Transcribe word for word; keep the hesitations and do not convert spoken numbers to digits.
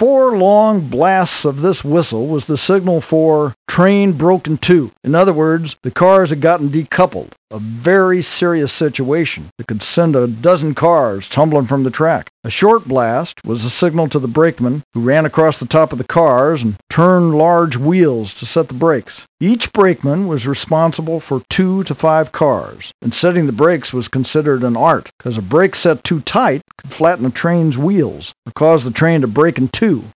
Four long blasts of this whistle was the signal for train broke in two. In other words, the cars had gotten decoupled. A very serious situation that could send a dozen cars tumbling from the track. A short blast was a signal to the brakeman, who ran across the top of the cars and turned large wheels to set the brakes. Each brakeman was responsible for two to five cars, and setting the brakes was considered an art, because a brake set too tight could flatten a train's wheels or cause the train to break in two.